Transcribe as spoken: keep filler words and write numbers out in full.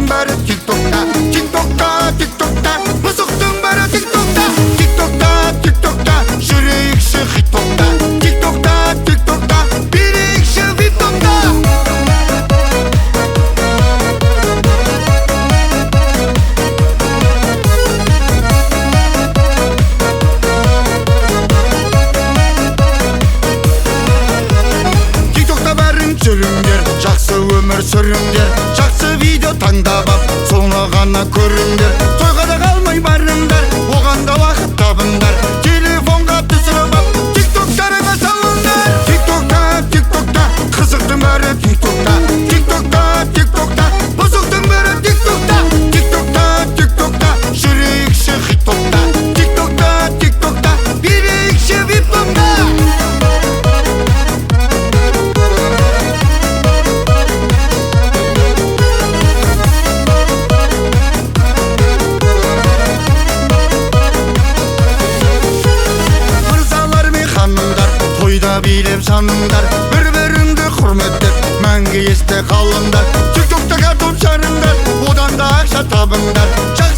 Мысықтың бәрі тик-токта, тик-токта, тик-токта. Мысықтың бәрі тик-токта, тик-токта, тик-токта. Жүрейікші хит-токта, тик-токта, тик-токта. Берейікші вип-токта. Тик-токта бәрін жүріңдер, жақсы өмір сүріңдер. Жақсы видео таңдап ап, соны ғана көріңдер. Тойға да қалмай барыңдар, оған да уақыт табыңдар. Телефонға түсіріп ап, тик-токтарыңа салыңдар. Тик-токта, тик-токта, қызықтың бәрі тик-токта, тик-токта, тик-токта. Бұзықтың бәрі тик-токта, тик-токта, тик-токта. Жүрейікші хит-токта, тик-токта, тик-токта. Берейікші вип-токта. Тойда билеп саныңдар, бір-біріңді құрметтеп, мәңгі есте қалыңдар. Тик-токта картоп жарыңдар, одан да ақша табыңдар.